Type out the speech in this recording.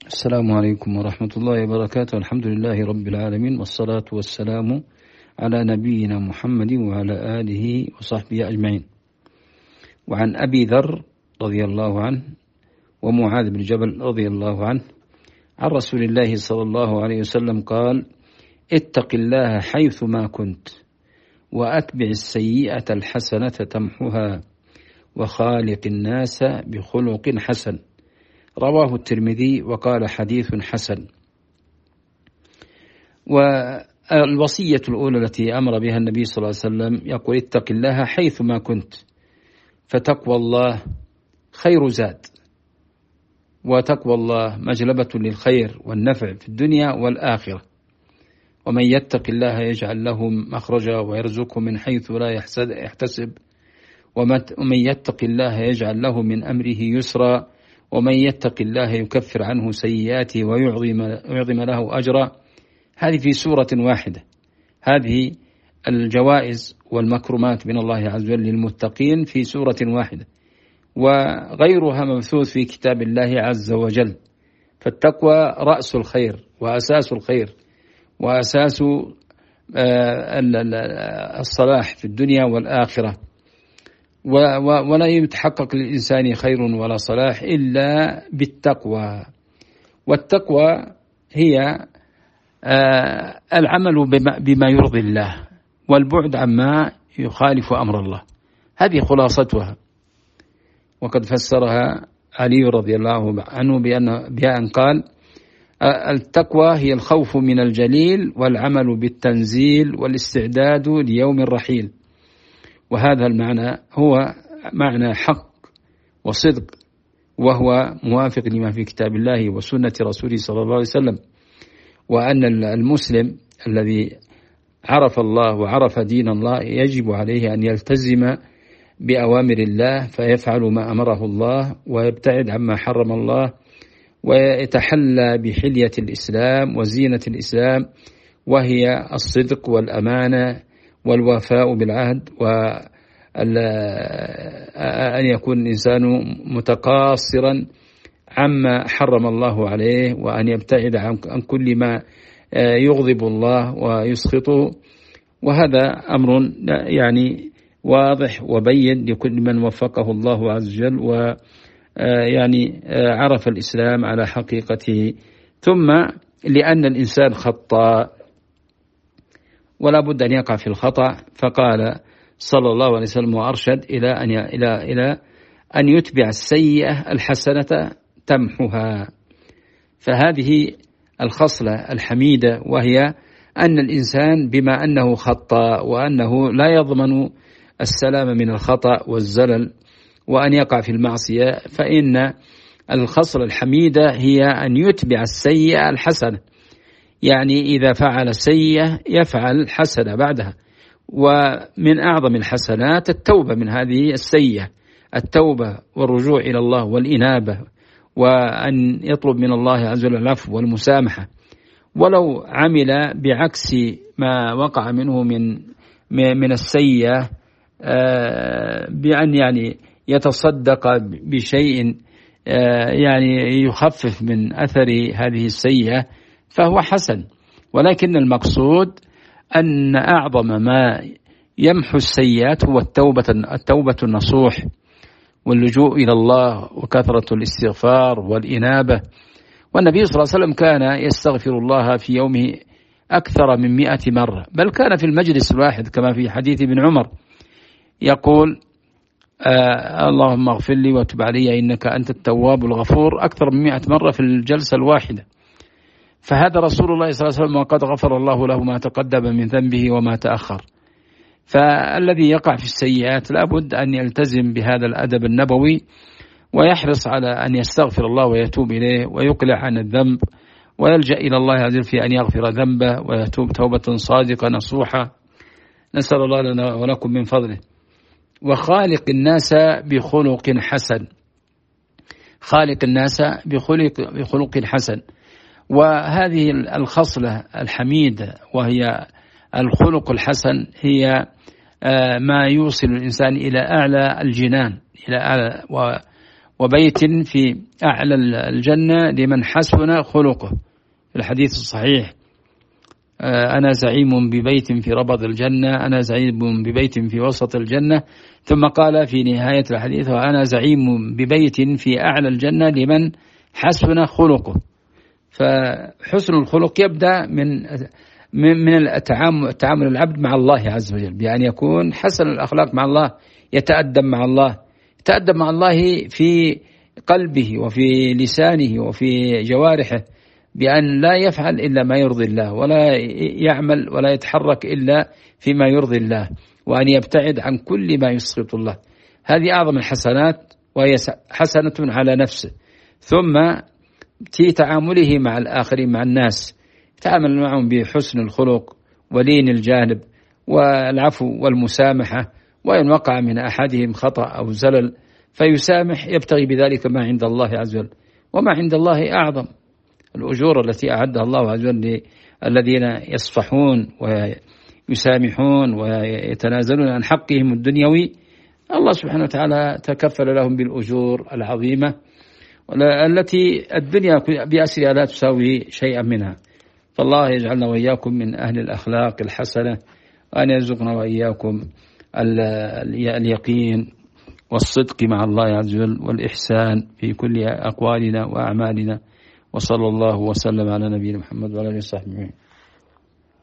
السلام عليكم ورحمة الله وبركاته. الحمد لله رب العالمين، والصلاة والسلام على نبينا محمد وعلى آله وصحبه أجمعين. وعن أبي ذر رضي الله عنه ومعاذ بن جبل رضي الله عنه عن رسول الله صلى الله عليه وسلم قال: اتق الله حيث ما كنت، وأتبع السيئة الحسنة تمحها، وخالق الناس بخلق حسن. رواه الترمذي وقال حديث حسن. والوصية الأولى التي أمر بها النبي صلى الله عليه وسلم يقول: اتق الله حيث ما كنت، فتقوى الله خير زاد، وتقوى الله مجلبة للخير والنفع في الدنيا والآخرة. ومن يتق الله يجعل له مخرجا ويرزقه من حيث لا يحتسب، ومن يتق الله يجعل له من أمره يسرا، ومن يتق الله يكفر عنه سيئاته ويعظم له أجرا. هذه في سورة واحدة، هذه الجوائز والمكرمات من الله عز وجل للمتقين في سورة واحدة، وغيرها مبثوث في كتاب الله عز وجل. فالتقوى رأس الخير وأساس الخير وأساس الصلاح في الدنيا والآخرة، ولا يتحقق للإنسان خير ولا صلاح إلا بالتقوى. والتقوى هي العمل بما يرضي الله، والبعد عما يخالف أمر الله. هذه خلاصتها، وقد فسرها علي رضي الله عنه بأن قال: التقوى هي الخوف من الجليل، والعمل بالتنزيل، والاستعداد ليوم الرحيل. وهذا المعنى هو معنى حق وصدق، وهو موافق لما في كتاب الله وسنة رسوله صلى الله عليه وسلم. وأن المسلم الذي عرف الله وعرف دين الله يجب عليه أن يلتزم بأوامر الله، فيفعل ما أمره الله ويبتعد عما حرم الله، ويتحلى بحلية الإسلام وزينة الإسلام، وهي الصدق والأمانة والوفاء بالعهد، وأن يكون الإنسان متقاصرا عما حرم الله عليه، وأن يبتعد عن كل ما يغضب الله ويسخطه. وهذا أمر يعني واضح وبين لكل من وفقه الله عز وجل ويعني عرف الإسلام على حقيقته. ثم لأن الإنسان خطاء ولا بد أن يقع في الخطأ، فقال صلى الله عليه وسلم وأرشد إلى أن يتبع السيئة الحسنة تمحها. فهذه الخصلة الحميدة، وهي أن الإنسان بما أنه خطاء وأنه لا يضمن السلام من الخطأ والزلل وأن يقع في المعصية، فإن الخصلة الحميدة هي أن يتبع السيئة الحسنة. يعني إذا فعل سيئة يفعل حسنة بعدها. ومن أعظم الحسنات التوبة من هذه السيئة، التوبة والرجوع إلى الله والإنابة، وأن يطلب من الله عز وجل العفو والمسامحة، ولو عمل بعكس ما وقع منه من السيئة، بأن يعني يتصدق بشيء يعني يخفف من أثر هذه السيئة، فهو حسن. ولكن المقصود أن أعظم ما يمحو السيئات هو التوبة النصوح، واللجوء إلى الله، وكثرة الاستغفار والإنابة. والنبي صلى الله عليه وسلم كان يستغفر الله في يومه أكثر من 100 مرة، بل كان في المجلس الواحد كما في حديث ابن عمر يقول: اللهم اغفر لي وتب علي إنك أنت التواب الغفور، أكثر من 100 مرة في الجلسة الواحدة. فهذا رسول الله صلى الله عليه وسلم، وقد غفر الله له ما تقدم من ذنبه وما تأخر. فالذي يقع في السيئات لابد أن يلتزم بهذا الأدب النبوي، ويحرص على أن يستغفر الله ويتوب إليه ويقلع عن الذنب، ويلجأ إلى الله عز وجل في أن يغفر ذنبه ويتوب توبة صادقة نصوحة. نسأل الله لنا ولكم من فضله. وخالق الناس بخلق حسن، خالق الناس بخلق حسن. وهذه الخصلة الحميدة وهي الخلق الحسن هي ما يوصل الإنسان إلى أعلى الجنان، إلى أعلى وبيت في أعلى الجنة لمن حسن خلقه. في الحديث الصحيح أنا زعيم ببيت في ربض الجنة، أنا زعيم ببيت في وسط الجنة، ثم قال في نهاية الحديث وأنا زعيم ببيت في أعلى الجنة لمن حسن خلقه. فحسن الخلق يبدأ من التعامل العبد مع الله عز وجل، بأن يكون حسن الأخلاق مع الله، يتأدب مع الله في قلبه وفي لسانه وفي جوارحه، بأن لا يفعل إلا ما يرضي الله، ولا يعمل ولا يتحرك إلا فيما يرضي الله، وأن يبتعد عن كل ما يسخط الله. هذه أعظم الحسنات، وهي حسنة على نفسه. ثم في تعامله مع الآخرين، مع الناس، يتعامل معهم بحسن الخلق ولين الجانب والعفو والمسامحة، وإن وقع من أحدهم خطأ أو زلل فيسامح، يبتغي بذلك ما عند الله عز وجل. وما عند الله أعظم، الأجور التي أعدها الله عز وجل الذين يصفحون ويسامحون ويتنازلون عن حقهم الدنيوي، الله سبحانه وتعالى تكفل لهم بالأجور العظيمة التي الدنيا بأسرها لا تساوي شيئا منها. فالله يجعلنا وإياكم من أهل الأخلاق الحسنة، وأن يرزقنا وإياكم اليقين والصدق مع الله عز وجل والإحسان في كل أقوالنا وأعمالنا. وصلى الله وسلم على نبينا محمد وعلى آله وصحبه.